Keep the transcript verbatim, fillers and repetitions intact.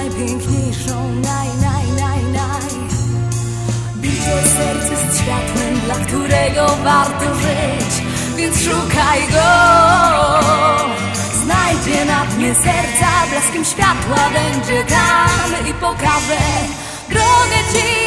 najpiękniejszą, naj, naj, naj, naj. Bije serce z światłem, dla którego warto żyć, więc szukaj go. Znajdzie na dnie serca, blaskiem światła będzie tam i pokaże drogę ci.